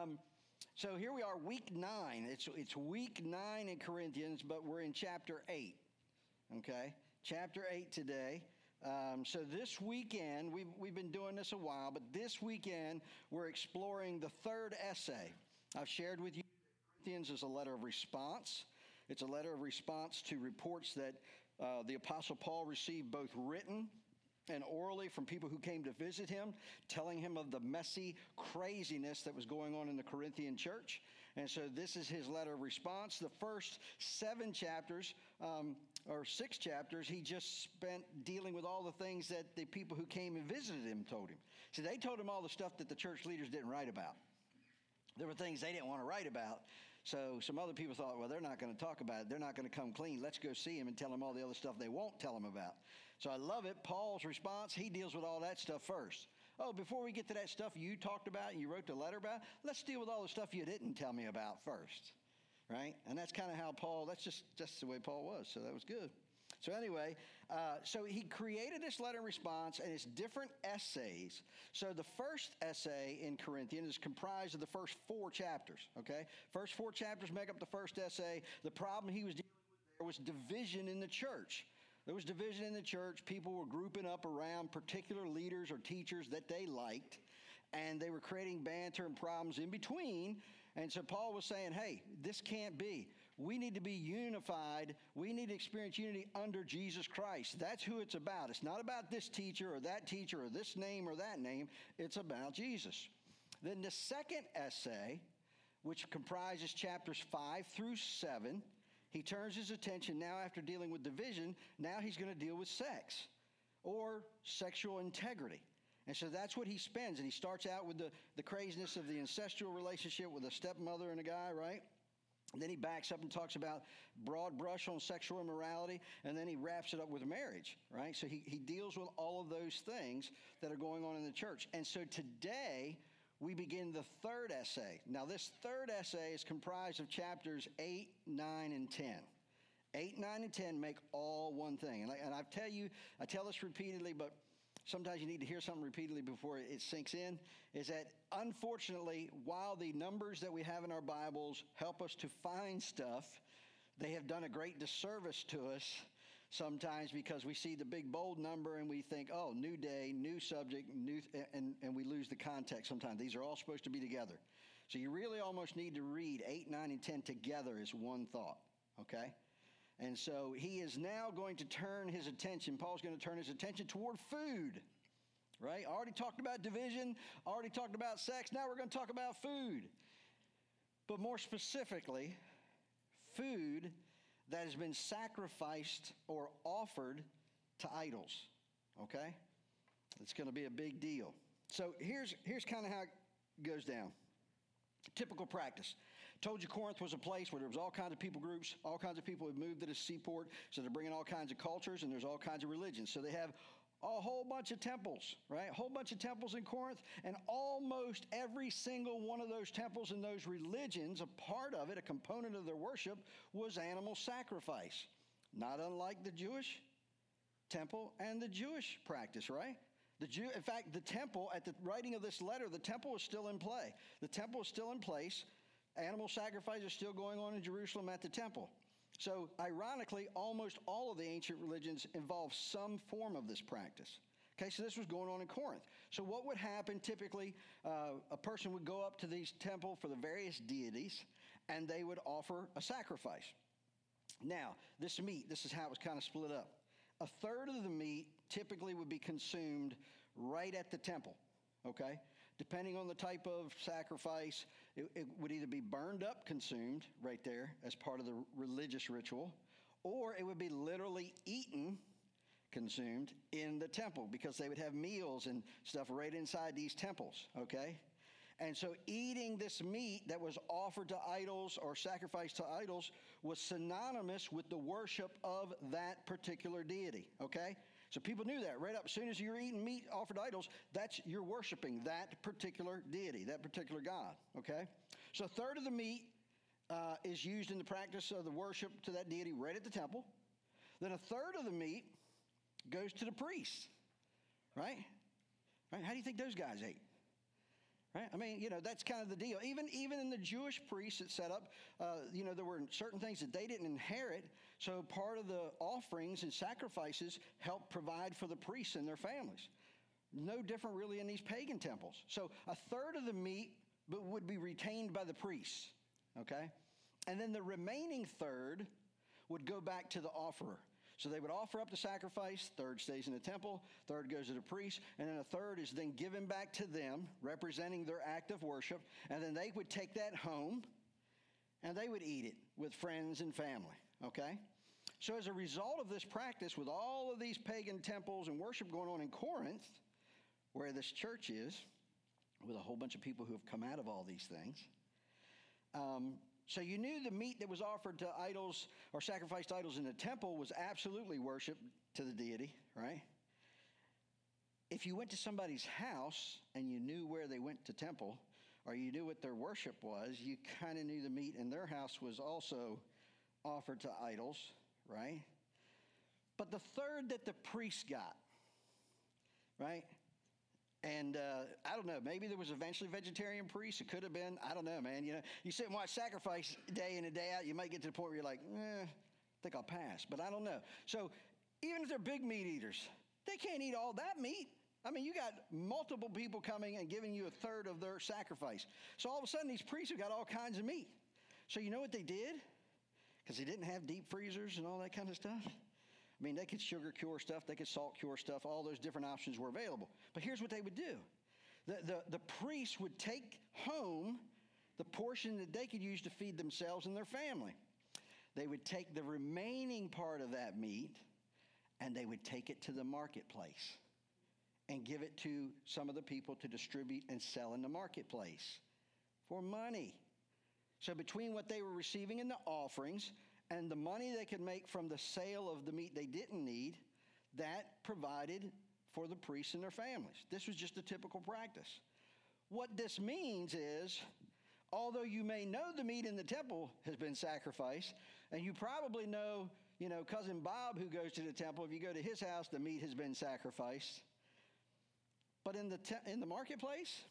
So here we are, week 9. It's week 9 in Corinthians, but we're in chapter 8. Okay, chapter 8 today. So this weekend, we've been doing this a while, but this weekend we're exploring the third essay. I've shared with you Corinthians is a letter of response. It's a letter of response to reports that the Apostle Paul received both written and orally from people who came to visit him, telling him of the messy craziness that was going on in the Corinthian church. And so this is his letter of response. The first 7 chapters, or 6 chapters, he just spent dealing with all the things that the people who came and visited him told him. So they told him all the stuff that the church leaders didn't write about. There were things they didn't want to write about. So some other people thought, well, they're not going to talk about it. They're not going to come clean. Let's go see him and tell him all the other stuff they won't tell him about. So I love it. Paul's response, he deals with all that stuff first. Oh, before we get to that stuff you talked about and you wrote the letter about, let's deal with all the stuff you didn't tell me about first. Right? And that's kind of how Paul, that's just the way Paul was. So that was good. So anyway, so he created this letter in response, and it's different essays. So the first essay in Corinthians is comprised of the first 4 chapters, okay? First 4 chapters make up the first essay. The problem he was dealing with there was division in the church. There was division in the church. People were grouping up around particular leaders or teachers that they liked, and they were creating banter and problems in between. And so Paul was saying, hey, this can't be. We need to be unified. We need to experience unity under Jesus Christ. That's who it's about. It's not about this teacher or this name or that name. It's about Jesus. Then the second essay, which comprises chapters 5 through 7, he turns his attention now after dealing with division. Now he's going to deal with sex or sexual integrity. And so that's what he spends. And he starts out with the craziness of the incestual relationship with a stepmother and a guy, right? And then he backs up and talks about broad brush on sexual immorality. And then he wraps it up with marriage, right? So he deals with all of those things that are going on in the church. And so today we begin the third essay. Now this third essay is comprised of chapters 8, 9, and 10. 8, 9, and 10 make all one thing. And I tell this repeatedly, but sometimes you need to hear something repeatedly before it sinks in, is that unfortunately, while the numbers that we have in our Bibles help us to find stuff, they have done a great disservice to us sometimes because we see the big bold number and we think, oh, new day, new subject, and we lose the context sometimes. These are all supposed to be together. So you really almost need to read 8, 9, and 10 together as one thought, okay? And so he is now going to turn his attention, Paul's going to turn his attention toward food, right? Already talked about division, already talked about sex, now we're going to talk about food. But more specifically, food that has been sacrificed or offered to idols, okay? It's going to be a big deal. So here's kind of how it goes down. Typical practice. Told you Corinth was a place where there was all kinds of people groups, all kinds of people had moved to the seaport, so they're bringing all kinds of cultures, and there's all kinds of religions. So they have a whole bunch of temples, right? A whole bunch of temples in Corinth, and almost every single one of those temples and those religions, a part of it, a component of their worship, was animal sacrifice. Not unlike the Jewish temple and the Jewish practice, right? In fact, the temple, at the writing of this letter, the temple is still in play. The temple is still in place. Animal sacrifice is still going on in Jerusalem at the temple. So, ironically, almost all of the ancient religions involve some form of this practice. Okay, so this was going on in Corinth. So what would happen typically, a person would go up to these temple for the various deities, and they would offer a sacrifice. Now, this meat, this is how it was kind of split up. A third of the meat typically would be consumed right at the temple, okay? Depending on the type of sacrifice, it would either be burned up, consumed right there as part of the religious ritual, or it would be literally eaten, consumed in the temple because they would have meals and stuff right inside these temples, okay? And so eating this meat that was offered to idols or sacrificed to idols was synonymous with the worship of that particular deity, okay? So people knew that right up. As soon as you're eating meat offered to idols, you're worshiping that particular deity, that particular god, okay? So a third of the meat is used in the practice of the worship to that deity right at the temple. Then a third of the meat goes to the priests, right? How do you think those guys ate? Right? I mean, that's kind of the deal. Even in the Jewish priests that set up, there were certain things that they didn't inherit. So part of the offerings and sacrifices helped provide for the priests and their families. No different really in these pagan temples. So a third of the meat would be retained by the priests, okay? And then the remaining third would go back to the offerer. So they would offer up the sacrifice, third stays in the temple, third goes to the priest, and then a third is then given back to them, representing their act of worship, and then they would take that home, and they would eat it with friends and family, okay? So as a result of this practice, with all of these pagan temples and worship going on in Corinth, where this church is, with a whole bunch of people who have come out of all these things, so you knew the meat that was offered to idols or sacrificed to idols in the temple was absolutely worship to the deity, right? If you went to somebody's house and you knew where they went to temple, or you knew what their worship was, you kind of knew the meat in their house was also offered to idols, right? But the third that the priest got, right? And I don't know, maybe there was eventually vegetarian priests. It could have been. I don't know, man. You sit and watch sacrifice day in and day out, you might get to the point where you're like, I think I'll pass. But I don't know. So even if they're big meat eaters, they can't eat all that meat. I mean, you got multiple people coming and giving you a third of their sacrifice. So all of a sudden, these priests have got all kinds of meat. So you know what they did? Because they didn't have deep freezers and all that kind of stuff. I mean, they could sugar cure stuff, they could salt cure stuff, all those different options were available. But here's what they would do. The priests would take home the portion that they could use to feed themselves and their family. They would take the remaining part of that meat and they would take it to the marketplace and give it to some of the people to distribute and sell in the marketplace for money. So between what they were receiving in the offerings and the money they could make from the sale of the meat they didn't need, that provided for the priests and their families. This was just a typical practice. What this means is, although you may know the meat in the temple has been sacrificed, and you probably know, Cousin Bob who goes to the temple, if you go to his house, the meat has been sacrificed. But in the marketplace,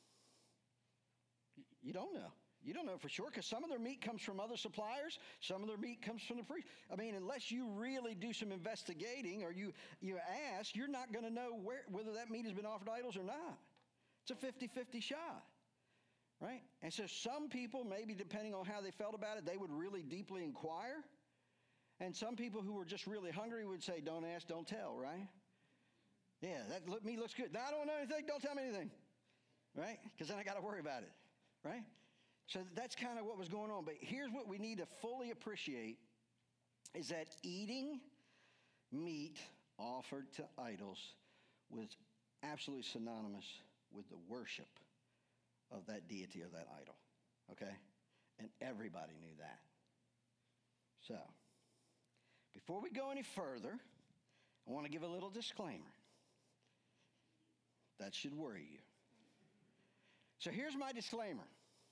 you don't know. You don't know for sure because some of their meat comes from other suppliers. Some of their meat comes from the priest. I mean, unless you really do some investigating or you ask, you're not going to know whether that meat has been offered to idols or not. It's a 50-50 shot, right? And so some people, maybe depending on how they felt about it, they would really deeply inquire. And some people who were just really hungry would say, don't ask, don't tell, right? Yeah, meat looks good. Now, I don't know anything, don't tell me anything, right? Because then I got to worry about it, right? So that's kind of what was going on. But here's what we need to fully appreciate is that eating meat offered to idols was absolutely synonymous with the worship of that deity or that idol. Okay? And everybody knew that. So, before we go any further, I want to give a little disclaimer. That should worry you. So here's my disclaimer.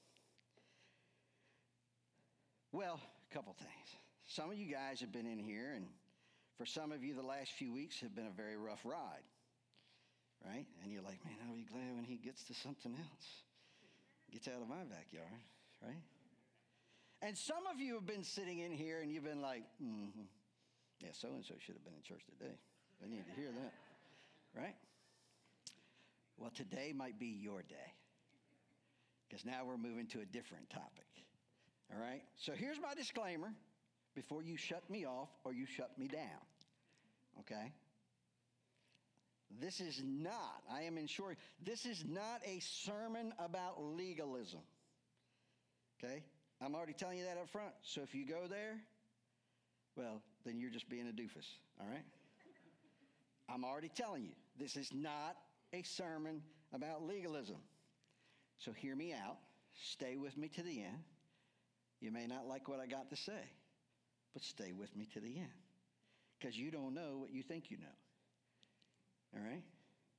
Well, a couple things. Some of you guys have been in here, and for some of you, the last few weeks have been a very rough ride, right? And you're like, man, I'll be glad when he gets to something else. Gets out of my backyard, right? And some of you have been sitting in here, and you've been like, yeah, so-and-so should have been in church today. They need to hear that, right? Well, today might be your day, because now we're moving to a different topic. All right? So here's my disclaimer before you shut me off or you shut me down. Okay? This is not, I am ensuring, this is not a sermon about legalism. Okay? I'm already telling you that up front. So if you go there, well, then you're just being a doofus. All right? I'm already telling you, this is not a sermon about legalism. So hear me out. Stay with me to the end. You may not like what I got to say, but stay with me to the end because you don't know what you think you know. All right?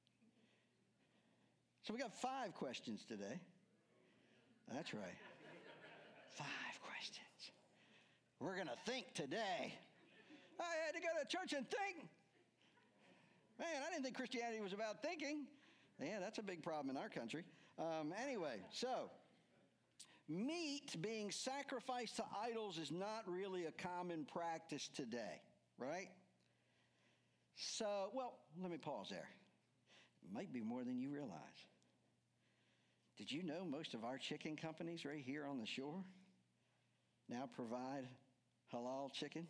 So we got 5 questions today. That's right. 5 questions. We're going to think today. I had to go to church and think. Man, I didn't think Christianity was about thinking. Yeah, that's a big problem in our country. Anyway, so meat being sacrificed to idols is not really a common practice today, right? So, well, let me pause there. It might be more than you realize. Did you know most of our chicken companies right here on the shore now provide halal chicken?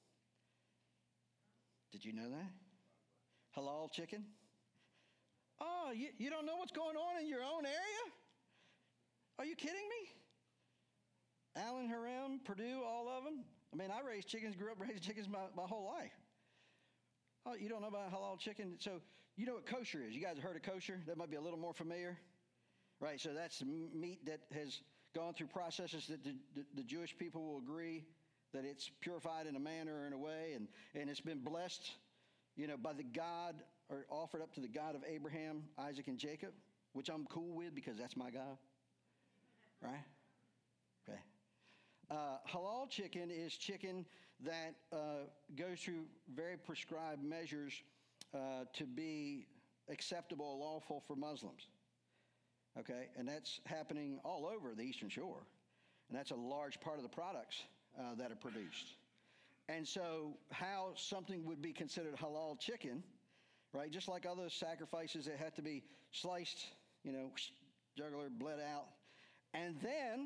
Did you know that? Halal chicken? Oh, you don't know what's going on in your own area? Are you kidding me? Allen, Harem, Purdue, all of them. I mean, I raised chickens, grew up raising chickens my whole life. Oh, you don't know about halal chicken? So you know what kosher is. You guys have heard of kosher? That might be a little more familiar. Right, so that's meat that has gone through processes that the Jewish people will agree that it's purified in a manner or in a way, and it's been blessed, by the God, or offered up to the God of Abraham, Isaac, and Jacob, which I'm cool with because that's my God. Right? Okay. Halal chicken is chicken that goes through very prescribed measures to be acceptable or lawful for Muslims. Okay, and that's happening all over the Eastern Shore. And that's a large part of the products that are produced. And so how something would be considered halal chicken, right, just like other sacrifices that have to be sliced, jugular, bled out, and then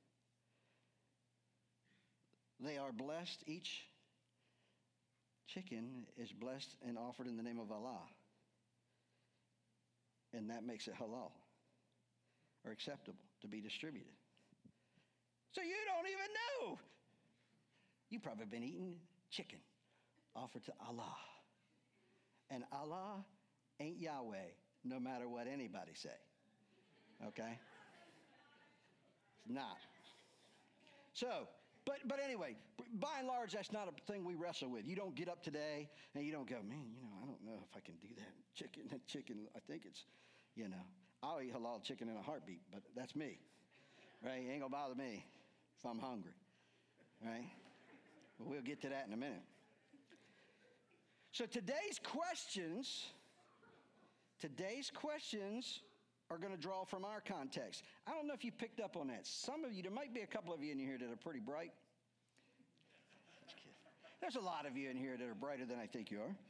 they are blessed. Each chicken is blessed and offered in the name of Allah. And that makes it halal, or acceptable to be distributed. So you don't even know. You've probably been eating chicken offered to Allah. And Allah ain't Yahweh, no matter what anybody say. Okay? It's not. So, but anyway, by and large, that's not a thing we wrestle with. You don't get up today and you don't go, man, I don't know if I can do that. Chicken, I think it's, I'll eat halal chicken in a heartbeat, but that's me, right? It ain't gonna bother me if I'm hungry, right? But we'll get to that in a minute. So today's questions are going to draw from our context. I don't know if you picked up on that. Some of you, there might be a couple of you in here that are pretty bright. Just kidding. There's a lot of you in here that are brighter than I think you are.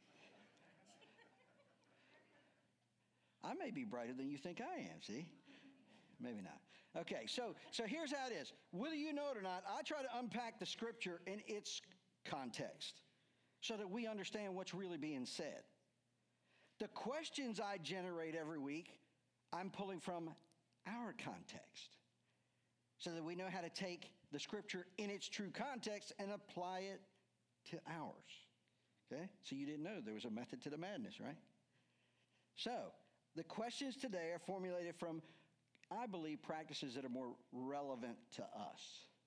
I may be brighter than you think I am, see? Maybe not. Okay, so here's how it is. Whether you know it or not, I try to unpack the scripture in its context so that we understand what's really being said. The questions I generate every week, I'm pulling from our context so that we know how to take the scripture in its true context and apply it to ours. Okay? So you didn't know there was a method to the madness, right? So, the questions today are formulated from, I believe, practices that are more relevant to us.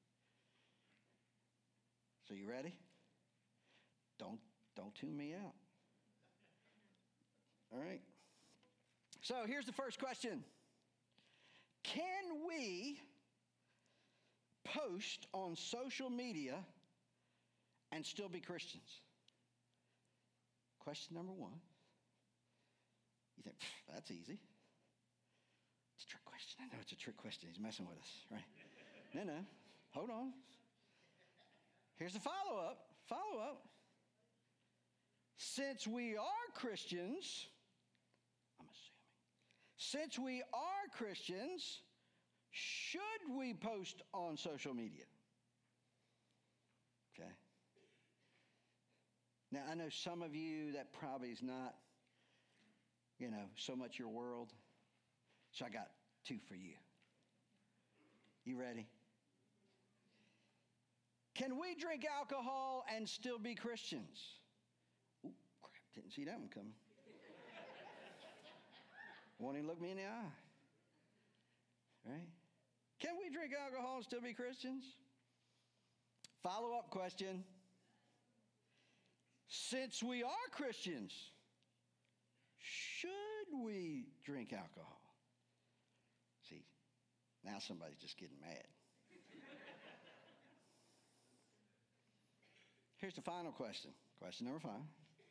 So you ready? Don't tune me out. All right. So here's the first question. Can we post on social media and still be Christians? Question number one. You think, that's easy. It's a trick question. I know it's a trick question. He's messing with us, right? No. Hold on. Here's the follow-up. Since we are Christians, I'm assuming, since we are Christians, should we post on social media? Okay. Now, I know some of you, that probably is not, so much your world. So I got two for you. You ready? Can we drink alcohol and still be Christians? Ooh, crap, didn't see that one coming. Won't even look me in the eye. Right? Can we drink alcohol and still be Christians? Follow-up question. Since we are Christians, should we drink alcohol? See, now somebody's just getting mad. Here's the final question. Question number 5.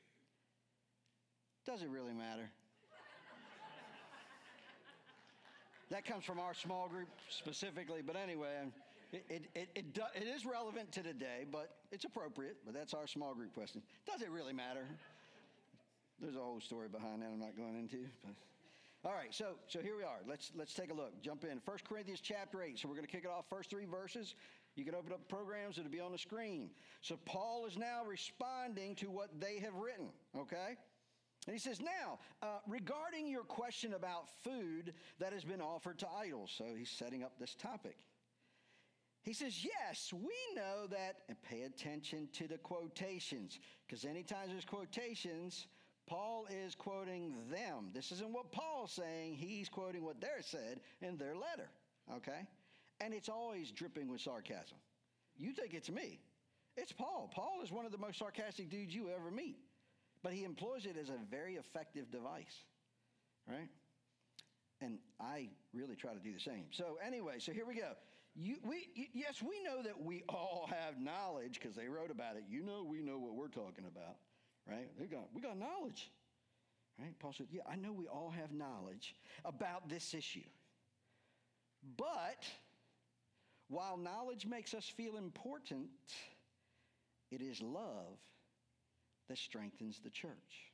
Does it really matter? That comes from our small group specifically, but anyway, it is relevant to today, but it's appropriate, but that's our small group question. Does it really matter? There's a whole story behind that I'm not going into. But. All right, so here we are. Let's take a look. Jump in. 1 Corinthians chapter 8. So we're going to kick it off first 3 verses. You can open up programs. It'll be on the screen. So Paul is now responding to what they have written, okay? And he says, now, regarding your question about food that has been offered to idols. So he's setting up this topic. He says, yes, we know that, and pay attention to the quotations, because anytime there's quotations, Paul is quoting them. This isn't what Paul's saying. He's quoting what they're said in their letter, okay? And it's always dripping with sarcasm. You think it's me. It's Paul. Paul is one of the most sarcastic dudes you ever meet. But he employs it as a very effective device, right? And I really try to do the same. So anyway, so here we go. Yes, we know that we all have knowledge because they wrote about it. We know what we're talking about. Right? We got knowledge. Right? Paul said, yeah, I know we all have knowledge about this issue. But while knowledge makes us feel important, it is love that strengthens the church.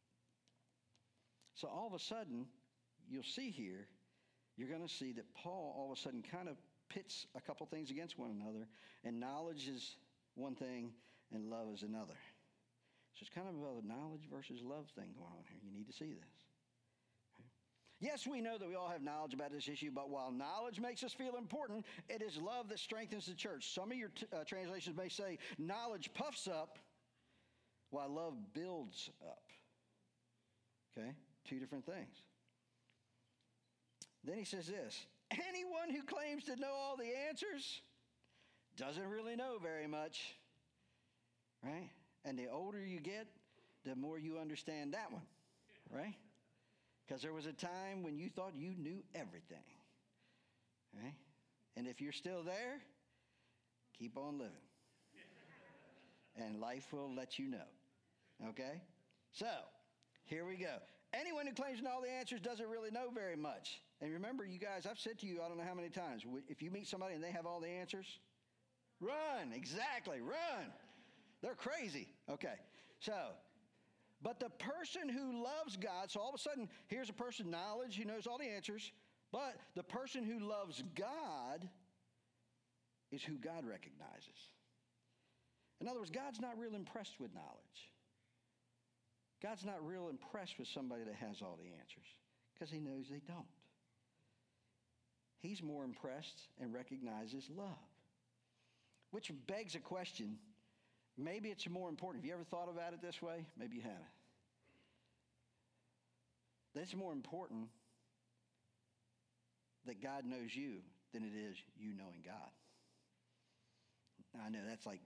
So all of a sudden, you'll see here, you're going to see that Paul all of a sudden kind of pits a couple things against one another, and knowledge is one thing and love is another. So it's kind of a knowledge versus love thing going on here. You need to see this. Okay. Yes, we know that we all have knowledge about this issue, but while knowledge makes us feel important, it is love that strengthens the church. Some of your translations may say knowledge puffs up while love builds up. Okay? 2 different things. Then he says this, anyone who claims to know all the answers doesn't really know very much. Right? And the older you get, the more you understand that one, right? Because there was a time when you thought you knew everything, right? And if you're still there, keep on living. And life will let you know, okay? So, here we go. Anyone who claims to know all the answers doesn't really know very much. And remember, you guys, I've said to you, I don't know how many times, if you meet somebody and they have all the answers, run, exactly, run. They're crazy. Okay, so, but the person who loves God, so all of a sudden, here's a person, knowledge, who knows all the answers, but the person who loves God is who God recognizes. In other words, God's not real impressed with knowledge. God's not real impressed with somebody that has all the answers because he knows they don't. He's more impressed and recognizes love, which begs a question. Maybe it's more important. Have you ever thought about it this way? Maybe you haven't. It's more important that God knows you than it is you knowing God. Now, I know that's like,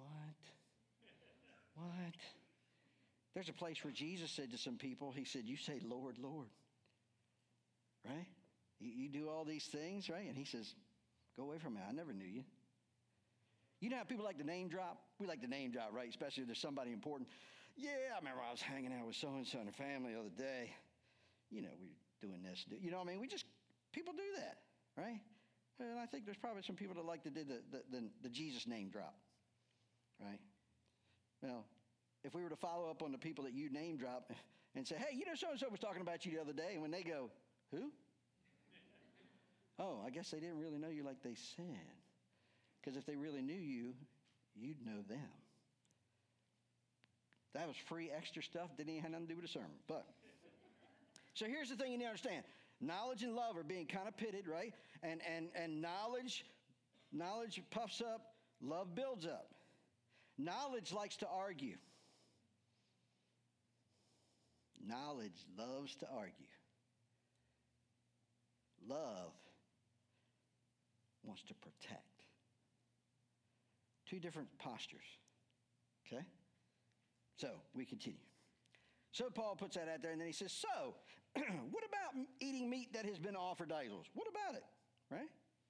what? There's a place where Jesus said to some people, he said, you say, Lord, Lord. Right? You do all these things, right? And he says, go away from me. I never knew you. You know how people like to name drop? We like to name drop, right? Especially if there's somebody important. Yeah, I remember I was hanging out with so-and-so and her family the other day. We were doing this. You know what I mean? People do that, right? And I think there's probably some people that like to do the Jesus name drop, right? Well, if we were to follow up on the people that you name drop and say, hey, so-and-so was talking about you the other day, and when they go, who? Oh, I guess they didn't really know you like they said. Because if they really knew you, you'd know them. That was free extra stuff. Didn't even have nothing to do with the sermon. But, so here's the thing you need to understand. Knowledge and love are being kind of pitted, right? And knowledge puffs up, love builds up. Knowledge likes to argue. Knowledge loves to argue. Love wants to protect. 2 different postures, okay? So, we continue. So, Paul puts that out there, and then he says, so, what about eating meat that has been offered to idols? What about it, right?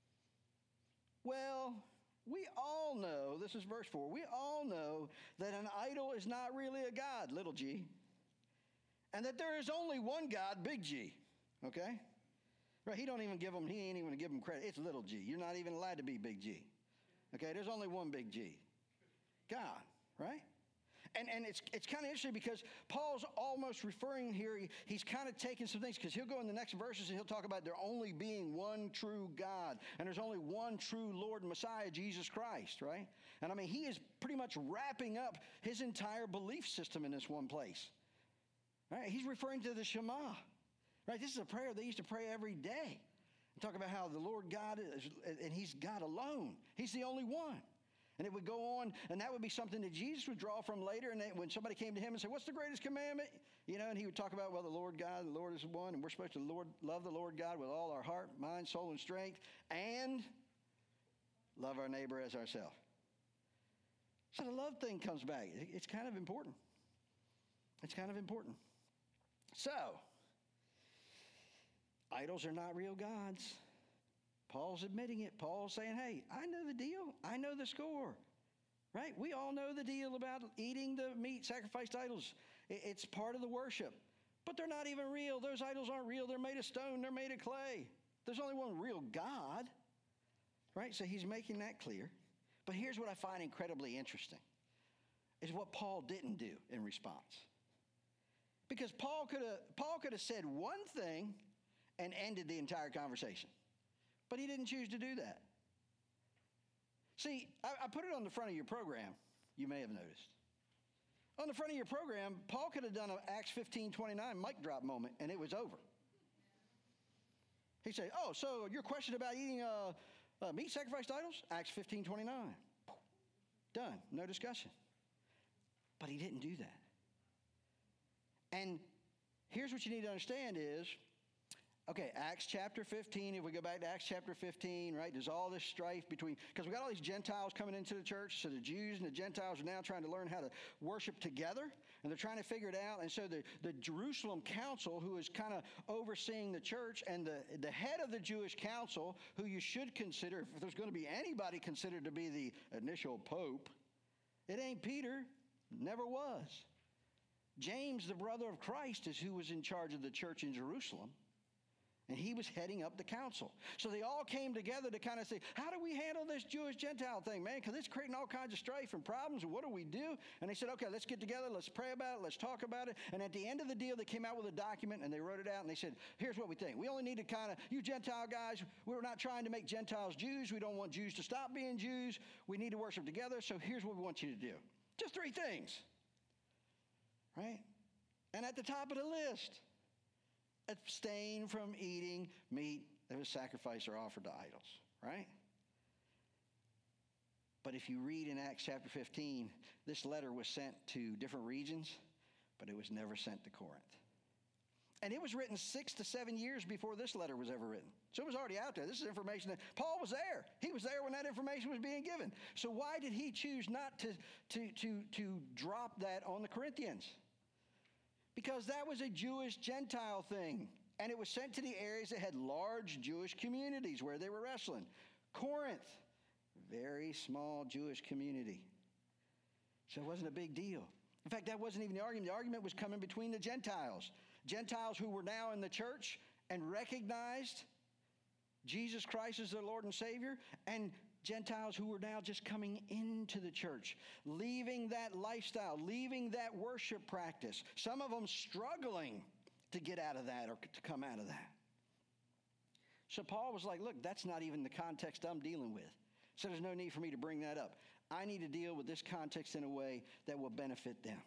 Well, we all know, this is verse 4, we all know that an idol is not really a God, little g, and that there is only one God, big G, okay? Right? He ain't even going to give them credit. It's little g. You're not even allowed to be big G. Okay, there's only one big G. God, right? And it's kind of interesting because Paul's almost referring here, he's kind of taking some things, because he'll go in the next verses and he'll talk about there only being one true God, and there's only one true Lord and Messiah, Jesus Christ, right? And I mean, he is pretty much wrapping up his entire belief system in this one place. Right? He's referring to the Shema. Right? This is a prayer they used to pray every day. And talk about how the Lord God is, and he's God alone. He's the only one. And it would go on, and that would be something that Jesus would draw from later. And when somebody came to him and said, what's the greatest commandment? You know, and he would talk about, well, the Lord God, the Lord is one, and we're supposed to love the Lord God with all our heart, mind, soul, and strength, and love our neighbor as ourselves. So the love thing comes back. It's kind of important. It's kind of important. So, idols are not real gods. Paul's admitting it. Paul's saying, hey, I know the deal. I know the score. Right? We all know the deal about eating the meat sacrificed to idols. It's part of the worship. But they're not even real. Those idols aren't real. They're made of stone. They're made of clay. There's only one real God. Right? So he's making that clear. But here's what I find incredibly interesting, is what Paul didn't do in response. Because Paul could have said one thing and ended the entire conversation. But he didn't choose to do that. See, I put it on the front of your program. You may have noticed. On the front of your program, Paul could have done an Acts 15:29 mic drop moment, and it was over. He'd say, oh, so your question about eating meat sacrificed to idols? Acts 15:29. Done. No discussion. But he didn't do that. And here's what you need to understand is, okay, Acts chapter 15, if we go back to Acts chapter 15, right, there's all this strife between, because we got all these Gentiles coming into the church, so the Jews and the Gentiles are now trying to learn how to worship together, and they're trying to figure it out. And so the Jerusalem council, who is kind of overseeing the church, and the head of the Jewish council, who you should consider, if there's going to be anybody considered to be the initial pope, it ain't Peter, never was. James, the brother of Christ, is who was in charge of the church in Jerusalem. And he was heading up the council. So they all came together to kind of say, how do we handle this Jewish-Gentile thing, man? Because it's creating all kinds of strife and problems, and what do we do? And they said, okay, let's get together, let's pray about it, let's talk about it. And at the end of the deal, they came out with a document, and they wrote it out, and they said, here's what we think. We only need to kind of, you Gentile guys, we're not trying to make Gentiles Jews. We don't want Jews to stop being Jews. We need to worship together, so here's what we want you to do. Just 3 things, right? And at the top of the list, abstain from eating meat that was sacrificed or offered to idols, right? But if you read in Acts chapter 15, this letter was sent to different regions, but it was never sent to Corinth. And it was written 6 to 7 years before this letter was ever written. So it was already out there. This is information that Paul was there. He was there when that information was being given. So why did he choose not to drop that on the Corinthians? Because that was a Jewish-Gentile thing. And it was sent to the areas that had large Jewish communities where they were wrestling. Corinth, very small Jewish community. So it wasn't a big deal. In fact, that wasn't even the argument. The argument was coming between the Gentiles. Gentiles who were now in the church and recognized Jesus Christ as their Lord and Savior, and Gentiles who were now just coming into the church, leaving that lifestyle, leaving that worship practice. Some of them struggling to get out of that or to come out of that. So Paul was like, look, that's not even the context I'm dealing with. So there's no need for me to bring that up. I need to deal with this context in a way that will benefit them.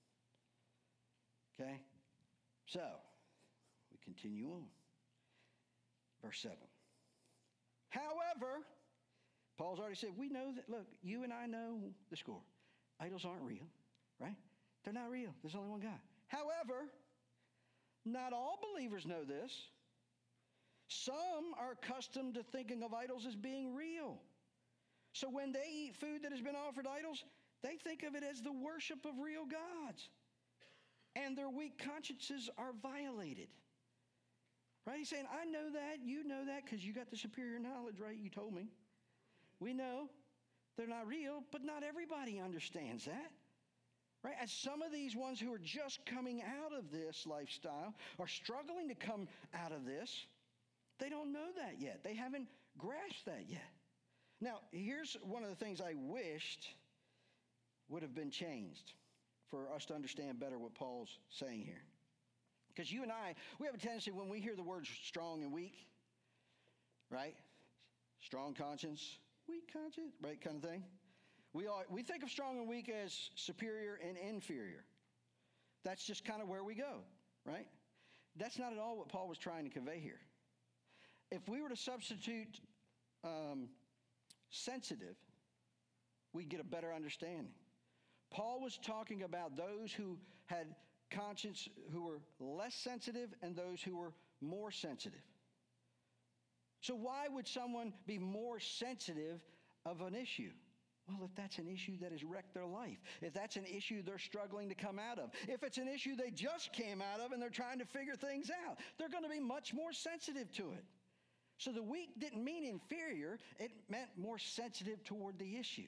Okay? So, we continue on. Verse 7. However, Paul's already said, we know that, look, you and I know the score. Idols aren't real, right? They're not real. There's only one God. However, not all believers know this. Some are accustomed to thinking of idols as being real. So when they eat food that has been offered to idols, they think of it as the worship of real gods. And their weak consciences are violated. Right? He's saying, I know that, you know that, because you got the superior knowledge, right? You told me. We know they're not real, but not everybody understands that. Right? And some of these ones who are just coming out of this lifestyle are struggling to come out of this. They don't know that yet. They haven't grasped that yet. Now, here's one of the things I wished would have been changed for us to understand better what Paul's saying here. Because you and I, we have a tendency when we hear the words strong and weak, right? Strong conscience, weak conscience, right, kind of thing. We think of strong and weak as superior and inferior. That's just kind of where we go, right? That's not at all what Paul was trying to convey here. If we were to substitute sensitive, we'd get a better understanding. Paul was talking about those who had conscience, who were less sensitive, and those who were more sensitive. So why would someone be more sensitive of an issue? Well, if that's an issue that has wrecked their life, if that's an issue they're struggling to come out of, if it's an issue they just came out of and they're trying to figure things out, they're going to be much more sensitive to it. So the weak didn't mean inferior, it meant more sensitive toward the issue.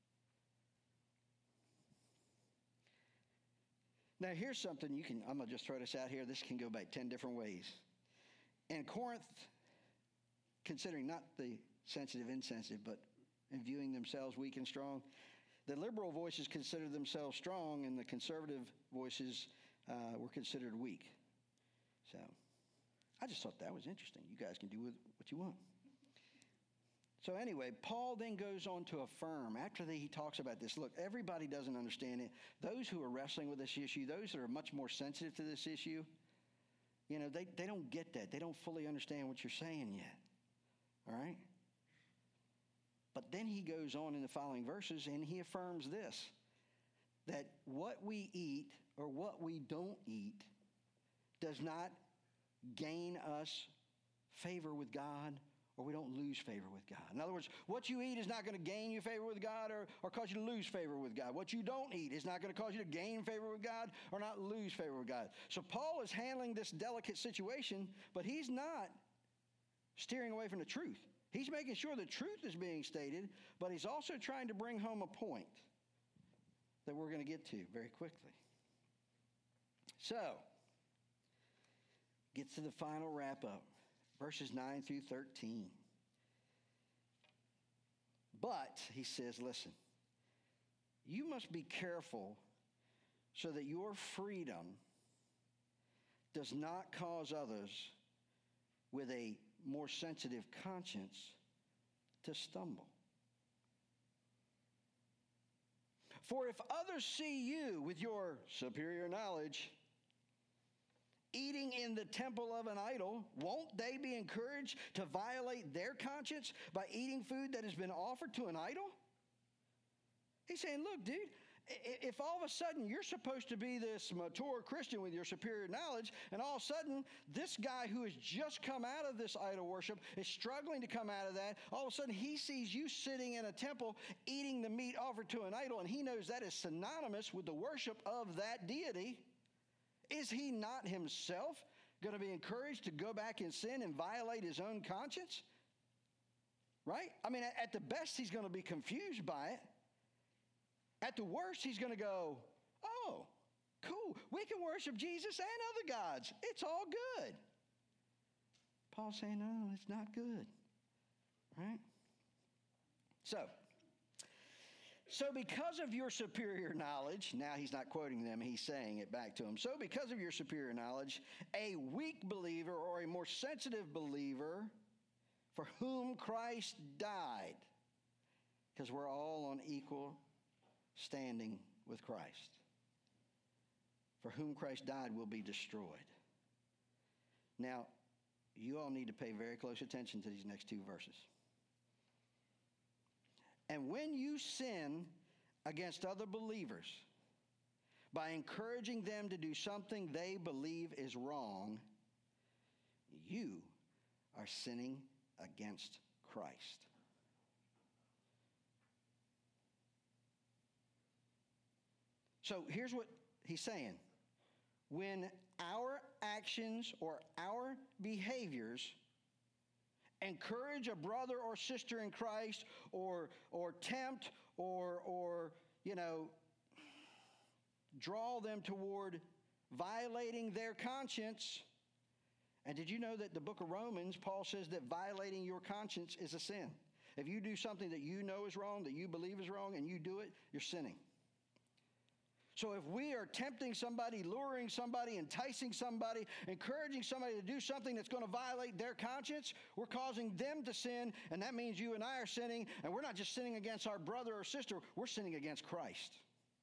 Now here's something I'm going to just throw this out here. This can go back 10 different ways. In Corinth, considering not the sensitive, insensitive, but in viewing themselves weak and strong, the liberal voices considered themselves strong, and the conservative voices were considered weak. So I just thought that was interesting. You guys can do with what you want. So anyway, Paul then goes on to affirm, after he talks about this, look, everybody doesn't understand it. Those who are wrestling with this issue, those that are much more sensitive to this issue, they don't get that. They don't fully understand what you're saying yet. All right? But then he goes on in the following verses and he affirms this, that what we eat or what we don't eat does not gain us favor with God, or we don't lose favor with God. In other words, what you eat is not going to gain you favor with God or cause you to lose favor with God. What you don't eat is not going to cause you to gain favor with God or not lose favor with God. So Paul is handling this delicate situation, but he's not steering away from the truth. He's making sure the truth is being stated, but he's also trying to bring home a point that we're going to get to very quickly. So, gets to the final wrap up. Verses 9 through 13. But, he says, listen, you must be careful so that your freedom does not cause others with a more sensitive conscience to stumble. For if others see you with your superior knowledge eating in the temple of an idol, won't they be encouraged to violate their conscience by eating food that has been offered to an idol? He's saying, look, dude, if all of a sudden you're supposed to be this mature Christian with your superior knowledge, and all of a sudden this guy who has just come out of this idol worship is struggling to come out of that, all of a sudden he sees you sitting in a temple eating the meat offered to an idol, and he knows that is synonymous with the worship of that deity, is he not himself going to be encouraged to go back and sin and violate his own conscience? Right? I mean, at the best, he's going to be confused by it. At the worst, he's going to go, oh, cool. We can worship Jesus and other gods. It's all good. Paul's saying, no, it's not good. Right? So because of your superior knowledge, now he's not quoting them, he's saying it back to them. So because of your superior knowledge, a weak believer or a more sensitive believer for whom Christ died, because we're all on equal standing with Christ, for whom Christ died will be destroyed. Now, you all need to pay very close attention to these next two verses. And when you sin against other believers by encouraging them to do something they believe is wrong, you are sinning against Christ. So here's what he's saying. When our actions or our behaviors encourage a brother or sister in Christ or tempt or draw them toward violating their conscience, And did you know that the book of Romans, Paul says that violating your conscience is a sin? If you do something that you know is wrong, that you believe is wrong, and you do it, you're sinning. So if we are tempting somebody, luring somebody, enticing somebody, encouraging somebody to do something that's going to violate their conscience, we're causing them to sin, and that means you and I are sinning, and we're not just sinning against our brother or sister, we're sinning against Christ.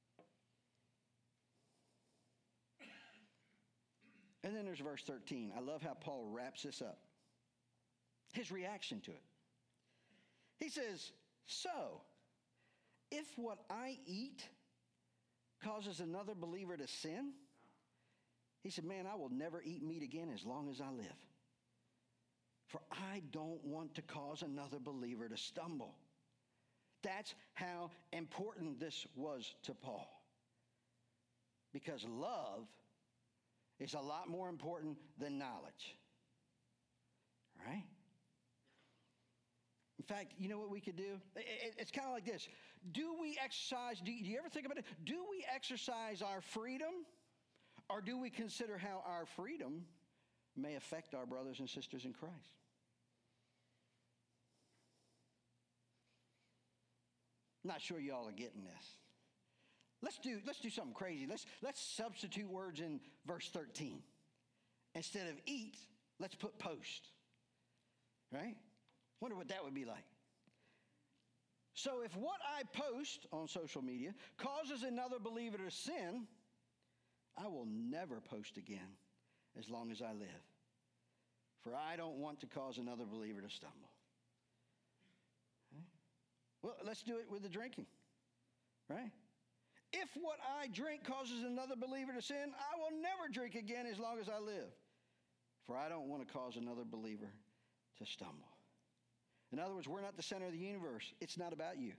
And then there's verse 13. I love how Paul wraps this up. His reaction to it. He says, so, if what I eat causes another believer to sin, he said, man, I will never eat meat again as long as I live. For I don't want to cause another believer to stumble. That's how important this was to Paul. Because love is a lot more important than knowledge. Right? In fact, you know what we could do? It's kind of like this. Do we exercise, do you ever think about it? Do we exercise our freedom, or do we consider how our freedom may affect our brothers and sisters in Christ? Not sure y'all are getting this. Let's do something crazy. Let's substitute words in verse 13. Instead of eat, let's put post. Right? Wonder what that would be like. So if what I post on social media causes another believer to sin, I will never post again as long as I live. For I don't want to cause another believer to stumble. Okay? Well, let's do it with the drinking. Right? If what I drink causes another believer to sin, I will never drink again as long as I live. For I don't want to cause another believer to stumble. In other words, we're not the center of the universe. It's not about you.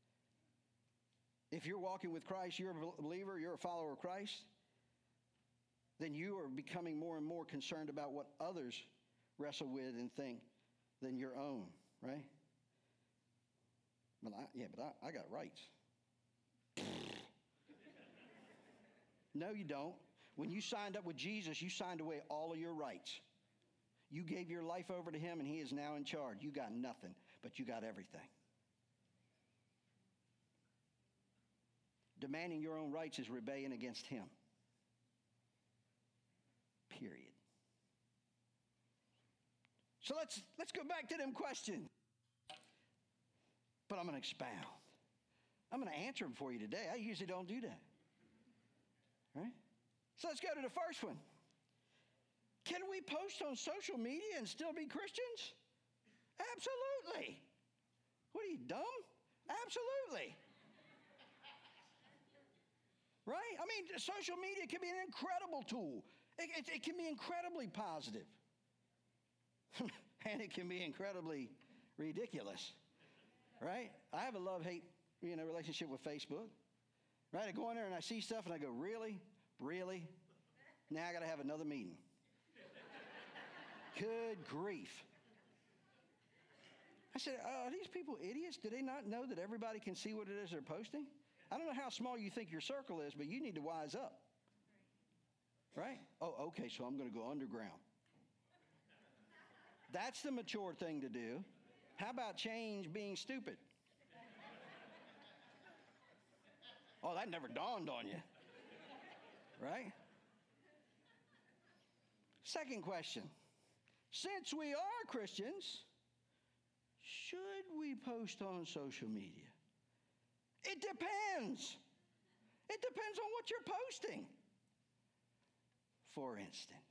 If you're walking with Christ, you're a believer, you're a follower of Christ, then you are becoming more and more concerned about what others wrestle with and think than your own, right? But I got rights. No, you don't. When you signed up with Jesus, you signed away all of your rights. You gave your life over to him, and he is now in charge. You got nothing, but you got everything. Demanding your own rights is rebellion against him. Period. So let's go back to them questions. But I'm going to expound. I'm going to answer them for you today. I usually don't do that. Right? So let's go to the first one. Can we post on social media and still be Christians? Absolutely. What are you, dumb? Absolutely. Right? I mean, social media can be an incredible tool. It can be incredibly positive. And it can be incredibly ridiculous. Right? I have a love-hate, relationship with Facebook. Right? I go in there and I see stuff and I go, really? Really? Now I got to have another meeting. Good grief. I said, are these people idiots? Do they not know that everybody can see what it is they're posting? I don't know how small you think your circle is, but you need to wise up. Right? Oh, okay, so I'm going to go underground. That's the mature thing to do. How about change being stupid? Oh, that never dawned on you. Right? Second question. Since we are Christians, should we post on social media? It depends. It depends on what you're posting. For instance.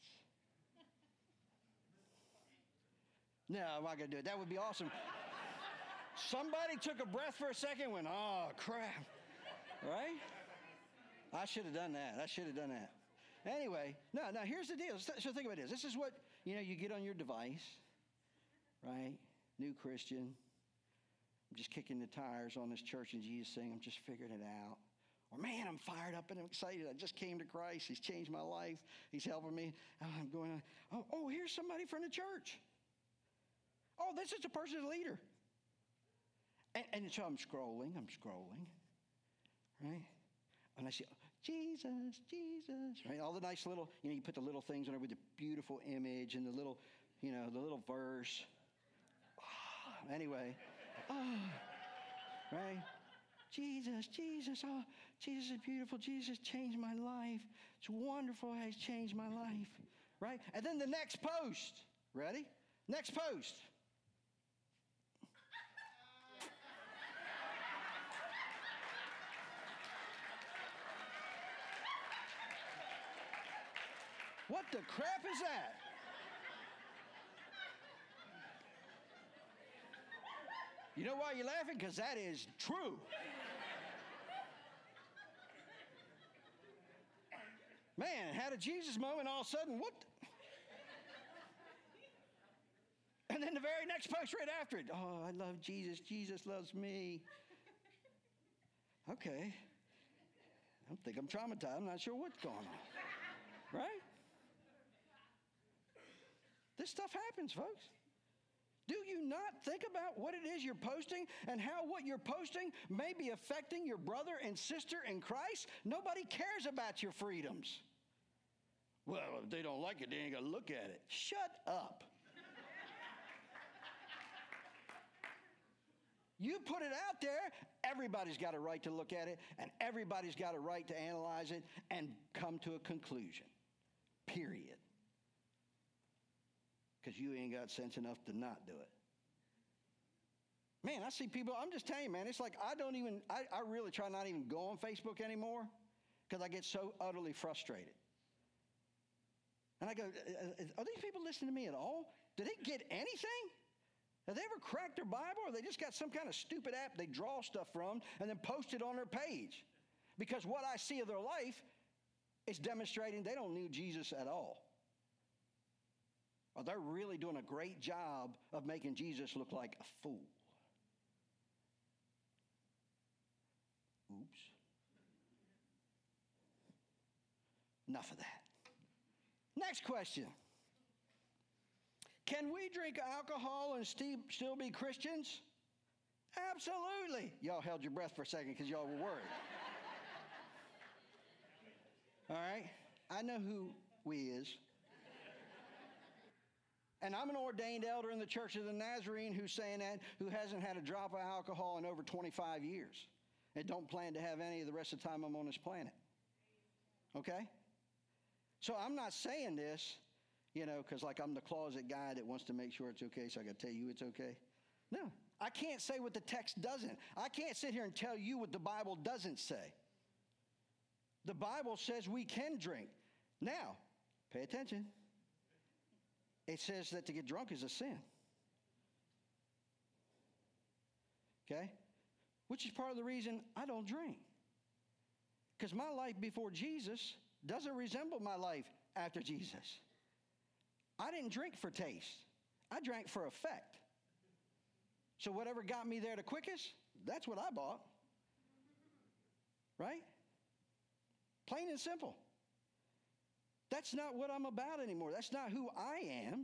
No, I'm not going to do it. That would be awesome. Somebody took a breath for a second and went, oh, crap. Right? I should have done that. Anyway, now here's the deal. So think about this. This is what, you get on your device, right? New Christian. I'm just kicking the tires on this church and Jesus thing. I'm just figuring it out. Or, man, I'm fired up and I'm excited. I just came to Christ. He's changed my life. He's helping me. I'm going, oh, here's somebody from the church. Oh, this is the person's leader. And so I'm scrolling, right? And I see, Jesus, Jesus. Right? All the nice little, you put the little things on there with the beautiful image and the little, the little verse. Oh, anyway, right? Jesus, Jesus, oh, Jesus is beautiful. Jesus changed my life. It's wonderful how he's changed my life, right? And then the next post, ready? Next post. What the crap is that? You know why you're laughing? Because that is true. Man, had a Jesus moment, all of a sudden, what? And then the very next post right after it. Oh, I love Jesus. Jesus loves me. Okay. I think I'm traumatized. I'm not sure what's going on. Right? This stuff happens, folks. Do you not think about what it is you're posting and how what you're posting may be affecting your brother and sister in Christ? Nobody cares about your freedoms. Well, if they don't like it, they ain't going to look at it. Shut up. You put it out there, everybody's got a right to look at it, and everybody's got a right to analyze it and come to a conclusion. Period. Because you ain't got sense enough to not do it. Man, I see people, I'm just telling you, man, it's like I really try not even go on Facebook anymore because I get so utterly frustrated. And I go, are these people listening to me at all? Do they get anything? Have they ever cracked their Bible, or they just got some kind of stupid app they draw stuff from and then post it on their page? Because what I see of their life is demonstrating they don't know Jesus at all. Or they're really doing a great job of making Jesus look like a fool. Oops. Enough of that. Next question. Can we drink alcohol and still be Christians? Absolutely. Y'all held your breath for a second because y'all were worried. All right? I know who we is. And I'm an ordained elder in the Church of the Nazarene who's saying that, who hasn't had a drop of alcohol in over 25 years and don't plan to have any of the rest of the time I'm on this planet. Okay? So I'm not saying this, because like I'm the closet guy that wants to make sure it's okay, so I got to tell you it's okay. No, I can't say what the text doesn't. I can't sit here and tell you what the Bible doesn't say. The Bible says we can drink. Now, pay attention. It says that to get drunk is a sin. Okay? Which is part of the reason I don't drink. Because my life before Jesus doesn't resemble my life after Jesus. I didn't drink for taste. I drank for effect. So whatever got me there the quickest, that's what I bought. Right? Plain and simple. That's not what I'm about anymore. That's not who I am.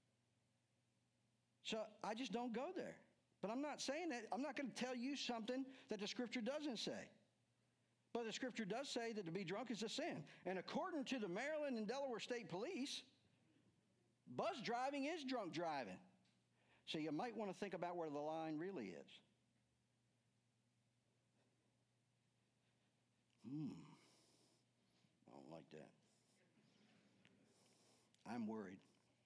So I just don't go there. But I'm not saying that. I'm not going to tell you something that the Scripture doesn't say. But the Scripture does say that to be drunk is a sin. And according to the Maryland and Delaware State Police, buzz driving is drunk driving. So you might want to think about where the line really is. I don't like that. I'm worried.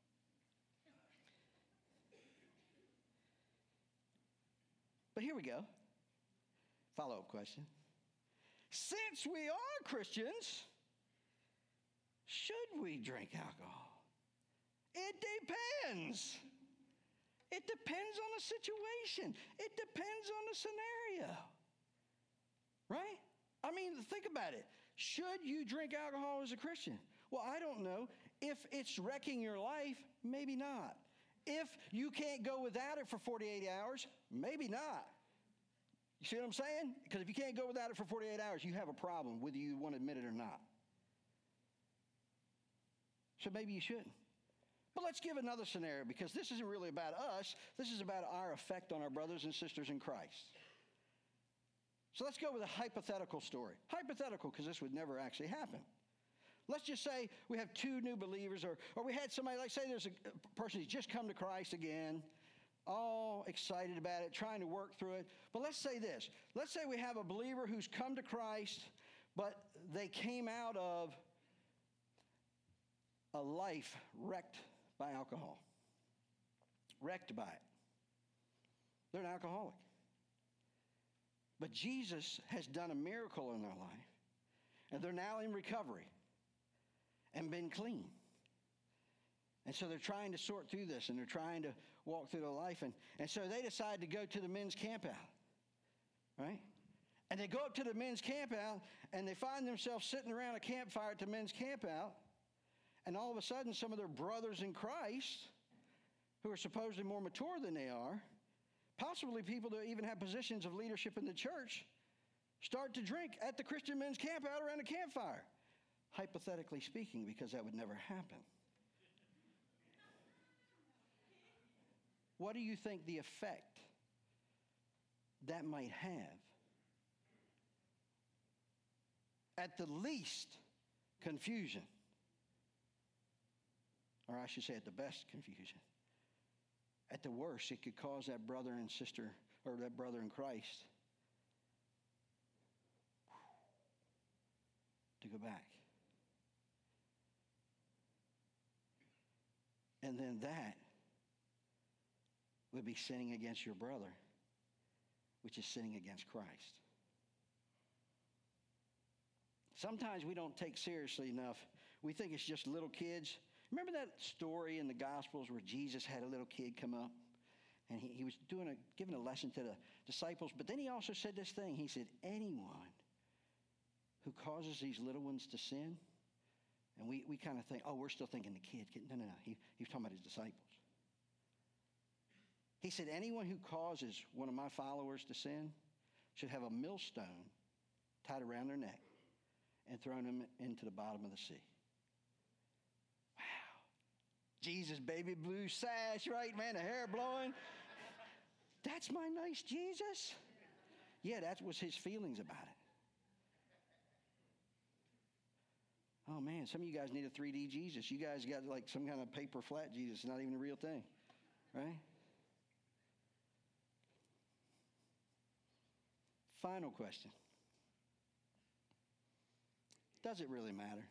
But here we go. Follow-up question. Since we are Christians, should we drink alcohol? It depends. It depends on the situation. It depends on the scenario. Right? I mean, think about it. Should you drink alcohol as a Christian? Well, I don't know. If it's wrecking your life, maybe not. If you can't go without it for 48 hours, maybe not. You see what I'm saying? Because if you can't go without it for 48 hours, you have a problem, whether you want to admit it or not. So maybe you shouldn't. But let's give another scenario, because this isn't really about us. This is about our effect on our brothers and sisters in Christ. So let's go with a hypothetical story. Hypothetical, because this would never actually happen. Let's just say we have two new believers, or we had somebody, like say there's a person who's just come to Christ again, all excited about it, trying to work through it. But let's say this. Let's say we have a believer who's come to Christ, but they came out of a life wrecked by alcohol. Wrecked by it. They're an alcoholic. But Jesus has done a miracle in their life, and they're now in recovery and been clean. And so they're trying to sort through this, and they're trying to walk through their life. And so they decide to go to the men's camp out, right? And they go up to the men's camp out, and they find themselves sitting around a campfire at the men's camp out, and all of a sudden some of their brothers in Christ, who are supposedly more mature than they are, possibly people that even have positions of leadership in the church, start to drink at the Christian men's camp out around a campfire. Hypothetically speaking, because that would never happen. What do you think the effect that might have? At the least, confusion. Or I should say at the best, confusion. At the worst, it could cause that brother and sister, or that brother in Christ, to go back. And then that would be sinning against your brother, which is sinning against Christ. Sometimes we don't take seriously enough. We think it's just little kids. Remember that story in the Gospels where Jesus had a little kid come up? And he was giving a lesson to the disciples. But then he also said this thing. He said, anyone who causes these little ones to sin, and we kind of think, oh, we're still thinking the kid. No. He was talking about his disciples. He said, anyone who causes one of my followers to sin should have a millstone tied around their neck and thrown them into the bottom of the sea. Wow. Jesus, baby blue sash, right, man, the hair blowing. That's my nice Jesus. Yeah, that was his feelings about it. Oh, man, some of you guys need a 3D Jesus. You guys got like some kind of paper flat Jesus, not even a real thing, right? Final question. Does it really matter?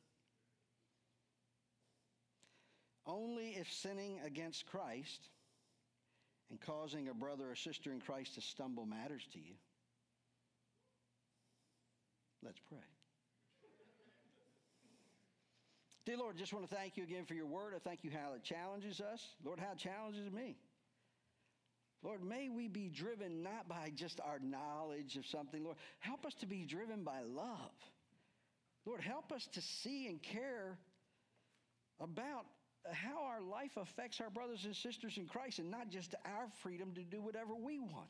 Only if sinning against Christ and causing a brother or sister in Christ to stumble matters to you. Let's pray. Dear Lord, just want to thank you again for your word. I thank you how it challenges us. Lord, how it challenges me. Lord, may we be driven not by just our knowledge of something. Lord, help us to be driven by love. Lord, help us to see and care about how our life affects our brothers and sisters in Christ, and not just our freedom to do whatever we want.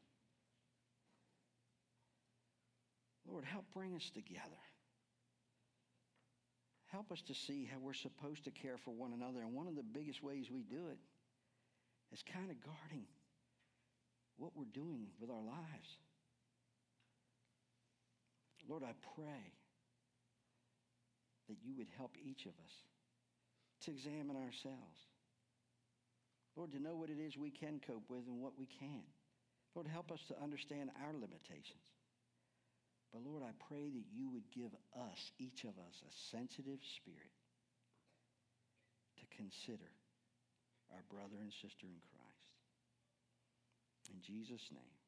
Lord, help bring us together. Help us to see how we're supposed to care for one another. And one of the biggest ways we do it is kind of guarding what we're doing with our lives. Lord, I pray that you would help each of us to examine ourselves. Lord, to know what it is we can cope with and what we can't. Lord, help us to understand our limitations. But Lord, I pray that you would give us, each of us, a sensitive spirit to consider our brother and sister in Christ. In Jesus' name.